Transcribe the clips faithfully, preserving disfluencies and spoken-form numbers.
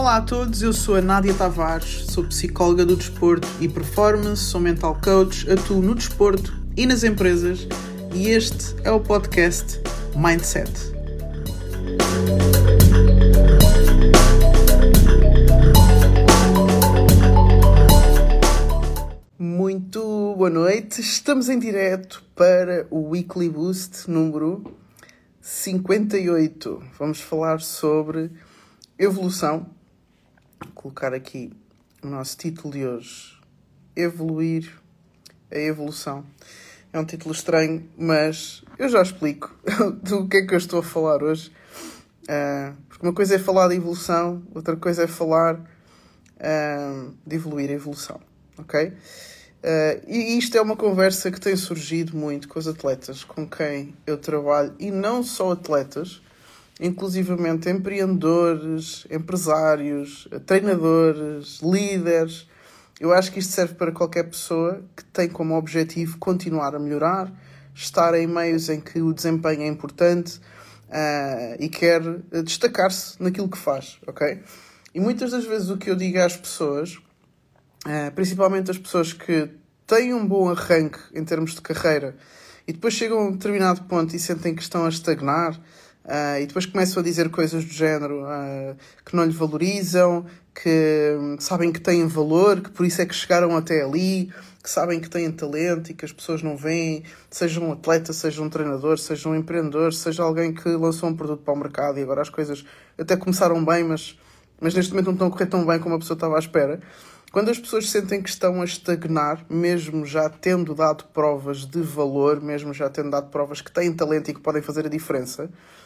Olá a todos, eu sou a Nádia Tavares, sou psicóloga do desporto e performance, sou mental coach, atuo no desporto e nas empresas e este é o podcast Mindset. Muito boa noite, estamos em direto para o Weekly Boost número cinquenta e oito. Vamos falar sobre evolução. Vou colocar aqui o nosso título de hoje: Evoluir a Evolução. É um título estranho, mas eu já explico do que é que eu estou a falar hoje. Uh, porque uma coisa é falar de evolução, outra coisa é falar uh, de evoluir a evolução. Ok? Uh, e isto é uma conversa que tem surgido muito com os atletas com quem eu trabalho, e não só atletas, inclusivamente empreendedores, empresários, treinadores, líderes. Eu acho que isto serve para qualquer pessoa que tem como objetivo continuar a melhorar, estar em meios em que o desempenho é importante uh, e quer destacar-se naquilo que faz, ok? E muitas das vezes o que eu digo às pessoas, uh, principalmente as pessoas que têm um bom arranque em termos de carreira e depois chegam a um determinado ponto e sentem que estão a estagnar, Uh, e depois começam a dizer coisas do género uh, que não lhe valorizam, que um, sabem que têm valor, que por isso é que chegaram até ali, que sabem que têm talento e que as pessoas não veem, seja um atleta, seja um treinador, seja um empreendedor, seja alguém que lançou um produto para o mercado e agora as coisas até começaram bem, mas, mas neste momento não estão a correr tão bem como a pessoa estava à espera. Quando as pessoas sentem que estão a estagnar, mesmo já tendo dado provas de valor, mesmo já tendo dado provas que têm talento e que podem fazer a diferença,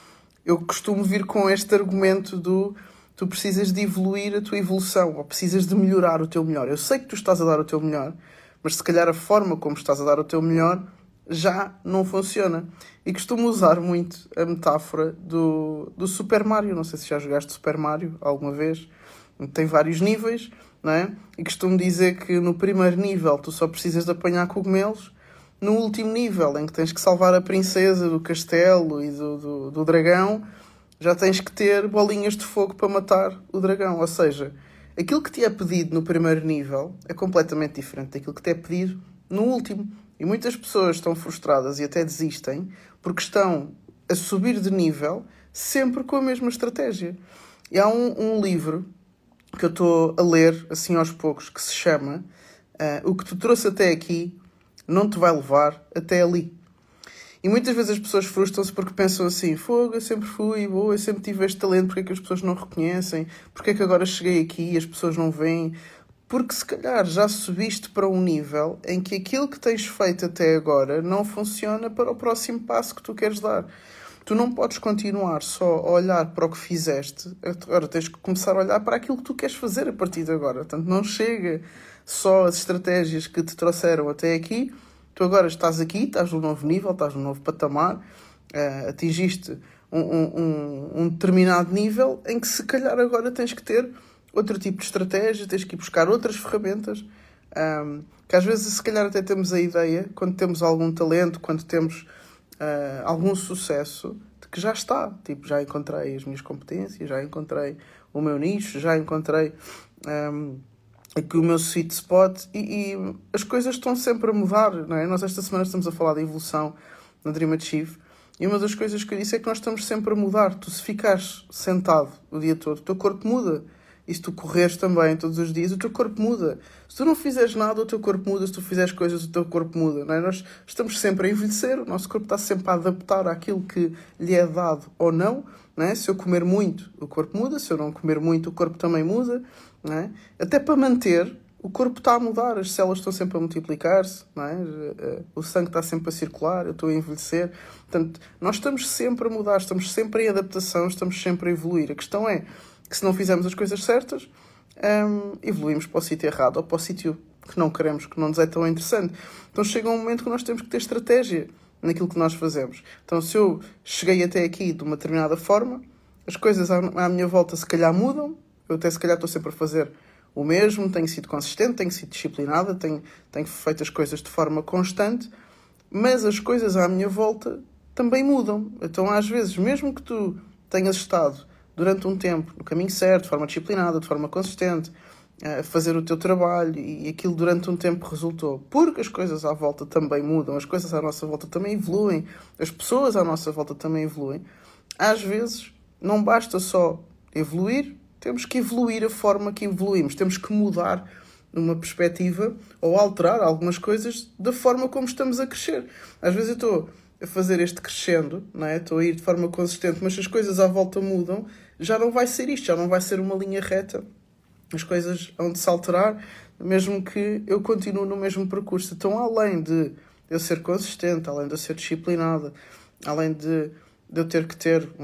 eu costumo vir com este argumento do tu precisas de evoluir a tua evolução, ou precisas de melhorar o teu melhor. Eu sei que tu estás a dar o teu melhor, mas se calhar a forma como estás a dar o teu melhor já não funciona. E costumo usar muito a metáfora do, do Super Mario. Não sei se já jogaste Super Mario alguma vez. Tem vários níveis, não é? E costumo dizer que no primeiro nível tu só precisas de apanhar cogumelos. No último nível, em que tens que salvar a princesa do castelo e do, do, do dragão, já tens que ter bolinhas de fogo para matar o dragão. Ou seja, aquilo que te é pedido no primeiro nível é completamente diferente daquilo que te é pedido no último. E muitas pessoas estão frustradas e até desistem porque estão a subir de nível sempre com a mesma estratégia. E há um, um livro que eu estou a ler assim aos poucos que se chama uh, O que tu trouxe até aqui não te vai levar até ali. E muitas vezes as pessoas frustram-se porque pensam assim: fogo, eu sempre fui boa, eu sempre tive este talento, porque é que as pessoas não reconhecem? Porque é que agora cheguei aqui e as pessoas não veem? Porque se calhar já subiste para um nível em que aquilo que tens feito até agora não funciona para o próximo passo que tu queres dar. Tu não podes continuar só a olhar para o que fizeste, agora tens que começar a olhar para aquilo que tu queres fazer a partir de agora. Portanto, não chega só as estratégias que te trouxeram até aqui. Tu agora estás aqui, estás num novo nível, estás num novo patamar, uh, atingiste um, um, um, um determinado nível em que se calhar agora tens que ter outro tipo de estratégia, tens que ir buscar outras ferramentas, um, que às vezes se calhar até temos a ideia, quando temos algum talento, quando temos uh, algum sucesso, de que já está. Tipo, já encontrei as minhas competências, já encontrei o meu nicho, já encontrei Um, aqui o meu sweet spot, e, e as coisas estão sempre a mudar, não é? Nós esta semana estamos a falar de evolução na Dream Achieve, e uma das coisas que eu disse é que nós estamos sempre a mudar. Tu, se ficares sentado o dia todo, o teu corpo muda. E se tu correres também todos os dias, o teu corpo muda. Se tu não fizeres nada, o teu corpo muda. Se tu fizeres coisas, o teu corpo muda, não é? Nós estamos sempre a envelhecer, o nosso corpo está sempre a adaptar àquilo que lhe é dado ou não, não é? Se eu comer muito, o corpo muda. Se eu não comer muito, o corpo também muda, não é? Até para manter, o corpo está a mudar, as células estão sempre a multiplicar-se, não é? O sangue está sempre a circular, eu estou a envelhecer. Portanto, nós estamos sempre a mudar, estamos sempre em adaptação, estamos sempre a evoluir. A questão é que se não fizermos as coisas certas, um, evoluímos para o sítio errado ou para o sítio que não queremos, que não nos é tão interessante. Então chega um momento que nós temos que ter estratégia naquilo que nós fazemos. Então, se eu cheguei até aqui de uma determinada forma, as coisas à, à minha volta se calhar mudam. Eu até se calhar estou sempre a fazer o mesmo, tenho sido consistente, tenho sido disciplinada, tenho, tenho feito as coisas de forma constante, mas as coisas à minha volta também mudam. Então, às vezes, mesmo que tu tenhas estado durante um tempo, no caminho certo, de forma disciplinada, de forma consistente, a fazer o teu trabalho, e aquilo durante um tempo resultou. Porque as coisas à volta também mudam, as coisas à nossa volta também evoluem, as pessoas à nossa volta também evoluem. Às vezes, não basta só evoluir, temos que evoluir a forma que evoluímos. Temos que mudar numa perspectiva ou alterar algumas coisas da forma como estamos a crescer. Às vezes eu estou a fazer este crescendo, não é? Estou a ir de forma consistente, mas se as coisas à volta mudam, já não vai ser isto, já não vai ser uma linha reta. As coisas hão de se alterar, mesmo que eu continue no mesmo percurso. Então, além de eu ser consistente, além de eu ser disciplinada, além de, de eu ter que ter um,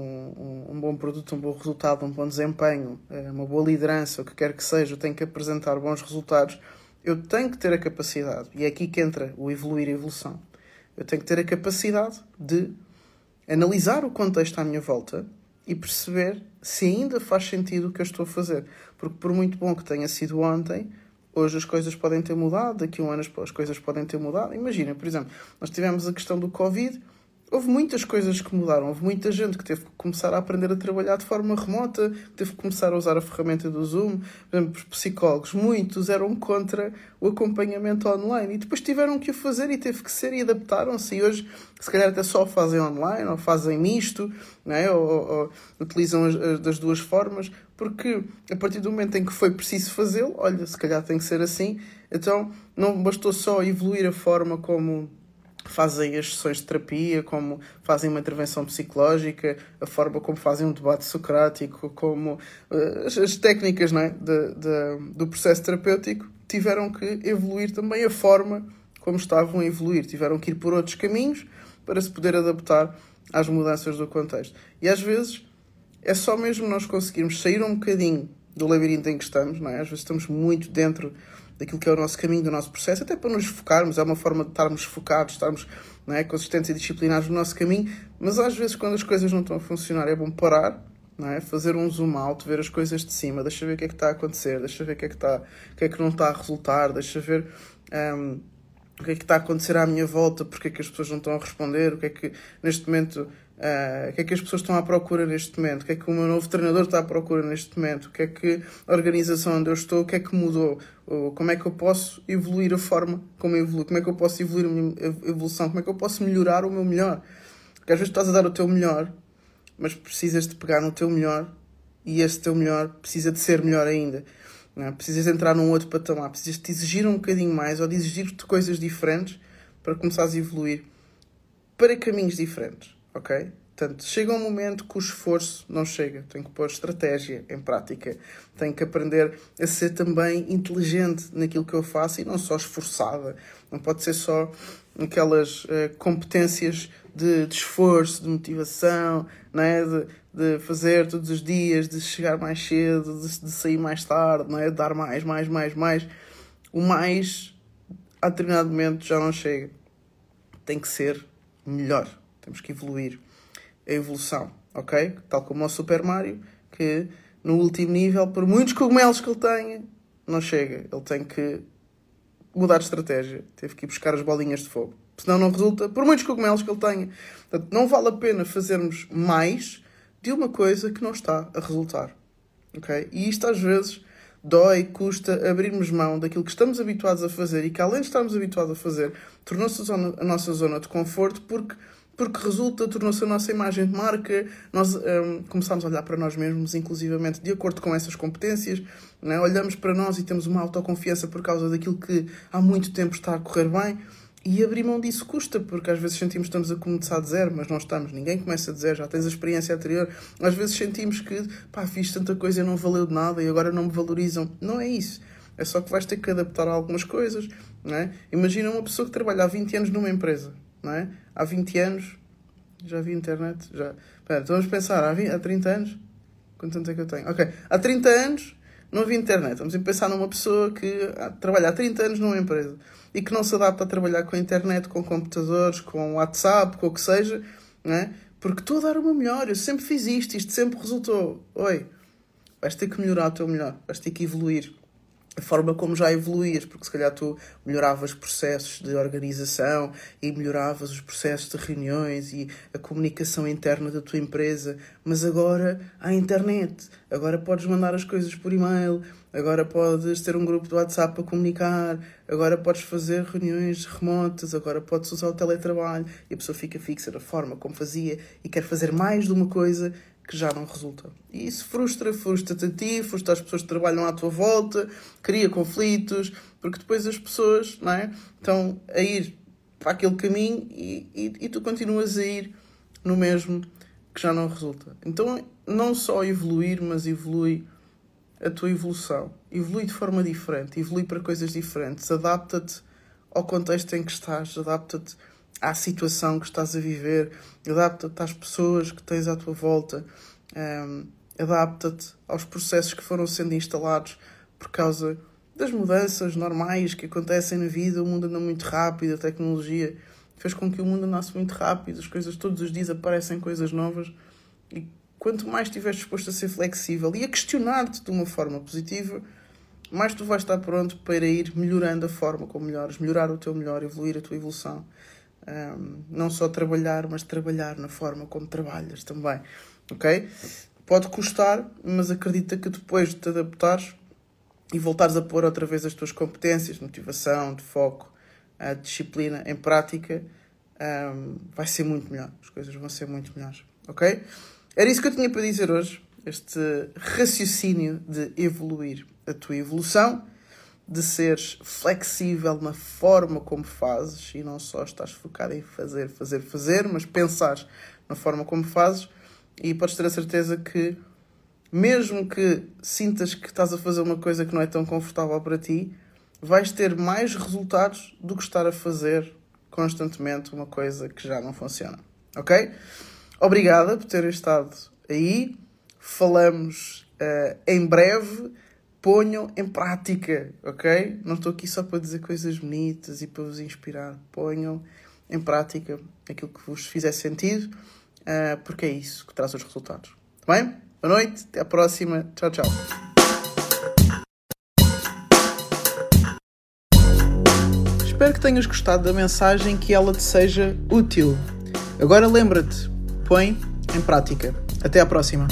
um, um bom produto, um bom resultado, um bom desempenho, uma boa liderança, o que quer que seja, eu tenho que apresentar bons resultados, eu tenho que ter a capacidade, e é aqui que entra o evoluir e a evolução, eu tenho que ter a capacidade de analisar o contexto à minha volta e perceber se ainda faz sentido o que eu estou a fazer. Porque por muito bom que tenha sido ontem, hoje as coisas podem ter mudado, daqui a um ano as coisas podem ter mudado. Imagina, por exemplo, nós tivemos a questão do Covid, houve muitas coisas que mudaram, houve muita gente que teve que começar a aprender a trabalhar de forma remota, teve que começar a usar a ferramenta do Zoom. Por exemplo, os psicólogos, muitos eram contra o acompanhamento online e depois tiveram que o fazer e teve que ser e adaptaram-se, e hoje se calhar até só fazem online ou fazem misto, não é? ou, ou, ou utilizam as, as das duas formas, porque a partir do momento em que foi preciso fazê-lo, olha, se calhar tem que ser assim. Então não bastou só evoluir a forma como fazem as sessões de terapia, como fazem uma intervenção psicológica, a forma como fazem um debate socrático, como uh, as, as técnicas, não é? de, de, do processo terapêutico, tiveram que evoluir também a forma como estavam a evoluir. Tiveram que ir por outros caminhos para se poder adaptar às mudanças do contexto. E às vezes é só mesmo nós conseguirmos sair um bocadinho do labirinto em que estamos, não é? Às vezes estamos muito dentro daquilo que é o nosso caminho, do nosso processo, até para nos focarmos, é uma forma de estarmos focados, estarmos, não é, consistentes e disciplinados no nosso caminho, mas às vezes quando as coisas não estão a funcionar é bom parar, não é? Fazer um zoom out, ver as coisas de cima, deixa ver o que é que está a acontecer, deixa ver o que é que, está, o que, é que não está a resultar, deixa ver um, o que é que está a acontecer à minha volta, porque é que as pessoas não estão a responder, o que é que neste momento... Uh, o que é que as pessoas estão à procura neste momento, o que é que o meu novo treinador está à procura neste momento, o que é que a organização onde eu estou, o que é que mudou, ou como é que eu posso evoluir a forma como eu evoluo, como é que eu posso evoluir a minha evolução, como é que eu posso melhorar o meu melhor. Porque às vezes estás a dar o teu melhor, mas precisas de pegar no teu melhor, e esse teu melhor precisa de ser melhor ainda, não é? Precisas de entrar num outro patamar, precisas de te exigir um bocadinho mais, ou de exigir-te coisas diferentes para começares a evoluir para caminhos diferentes. Ok? Portanto, chega um momento que o esforço não chega. Tenho que pôr estratégia em prática. Tenho que aprender a ser também inteligente naquilo que eu faço e não só esforçada. Não pode ser só aquelas uh, competências de, de esforço, de motivação, não é? de, de fazer todos os dias, de chegar mais cedo, de, de sair mais tarde, não é? De dar mais, mais, mais, mais. O mais, a determinado momento, já não chega. Tem que ser melhor. Temos que evoluir. A evolução, ok? Tal como o Super Mario, que no último nível, por muitos cogumelos que ele tenha, não chega. Ele tem que mudar de estratégia. Teve que ir buscar as bolinhas de fogo. Senão não resulta, por muitos cogumelos que ele tenha. Portanto, não vale a pena fazermos mais de uma coisa que não está a resultar. Ok? E isto às vezes dói, custa abrirmos mão daquilo que estamos habituados a fazer e que, além de estarmos habituados a fazer, tornou-se a, zona, a nossa zona de conforto porque Porque resulta, tornou-se a nossa imagem de marca, nós um, começamos a olhar para nós mesmos, inclusivamente, de acordo com essas competências, não é? Olhamos para nós e temos uma autoconfiança por causa daquilo que há muito tempo está a correr bem, e abrir mão disso custa, porque às vezes sentimos que estamos a começar de zero, mas não estamos, ninguém começa de zero, já tens a experiência anterior. Às vezes sentimos que, pá, fiz tanta coisa e não valeu de nada e agora não me valorizam. Não é isso. É só que vais ter que adaptar a algumas coisas, não é? Imagina uma pessoa que trabalha há vinte anos numa empresa. Não é? Há vinte anos, já vi internet, já... Pera, então vamos pensar, há, vinte, há trinta anos? Quanto tempo é que eu tenho? Ok, há trinta anos não havia internet. Vamos pensar numa pessoa que trabalha há trinta anos numa empresa e que não se adapta a trabalhar com a internet, com computadores, com WhatsApp, com o que seja, não é? Porque estou a dar o meu melhor, eu sempre fiz isto, isto sempre resultou. Oi, vais ter que melhorar o teu melhor, vais ter que evoluir. a forma como já evoluías, porque se calhar tu melhoravas processos de organização e melhoravas os processos de reuniões e a comunicação interna da tua empresa, mas agora há internet, agora podes mandar as coisas por e-mail, agora podes ter um grupo de WhatsApp para comunicar, agora podes fazer reuniões remotas, agora podes usar o teletrabalho e a pessoa fica fixa na forma como fazia e quer fazer mais de uma coisa que já não resulta. E isso frustra, frustra-te a ti, frustra as pessoas que trabalham à tua volta, cria conflitos, porque depois as pessoas, não é, estão a ir para aquele caminho e, e, e tu continuas a ir no mesmo que já não resulta. Então, não só evoluir, mas evolui a tua evolução. Evolui de forma diferente, evolui para coisas diferentes, adapta-te ao contexto em que estás, adapta-te à situação que estás a viver, adapta-te às pessoas que tens à tua volta, um, adapta-te aos processos que foram sendo instalados por causa das mudanças normais que acontecem na vida. O mundo anda muito rápido, a tecnologia fez com que o mundo andasse muito rápido, as coisas todos os dias aparecem coisas novas e quanto mais estiveres disposto a ser flexível e a questionar-te de uma forma positiva, mais tu vais estar pronto para ir melhorando a forma como melhores, melhorar o teu melhor, evoluir a tua evolução. Um, não só trabalhar, mas trabalhar na forma como trabalhas também, ok? Pode custar, mas acredita que depois de te adaptares e voltares a pôr outra vez as tuas competências, de motivação, de foco, a disciplina em prática, um, vai ser muito melhor. As coisas vão ser muito melhores, ok? Era isso que eu tinha para dizer hoje. Este raciocínio de evoluir a tua evolução, de seres flexível na forma como fazes e não só estás focado em fazer, fazer, fazer, mas pensares na forma como fazes e podes ter a certeza que mesmo que sintas que estás a fazer uma coisa que não é tão confortável para ti, vais ter mais resultados do que estar a fazer constantemente uma coisa que já não funciona. Ok? Obrigada por terem estado aí. Falamos uh, em breve. Ponham em prática, ok? Não estou aqui só para dizer coisas bonitas e para vos inspirar. Ponham em prática aquilo que vos fizer sentido, uh, porque é isso que traz os resultados. Tá bem? Boa noite, até à próxima. Tchau, tchau. Espero que tenhas gostado da mensagem, que ela te seja útil. Agora lembra-te, põe em prática. Até à próxima.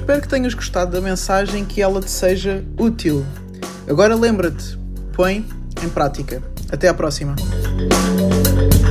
espero que tenhas gostado da mensagem, que ela te seja útil. Agora lembra-te, põe em prática. Até à próxima.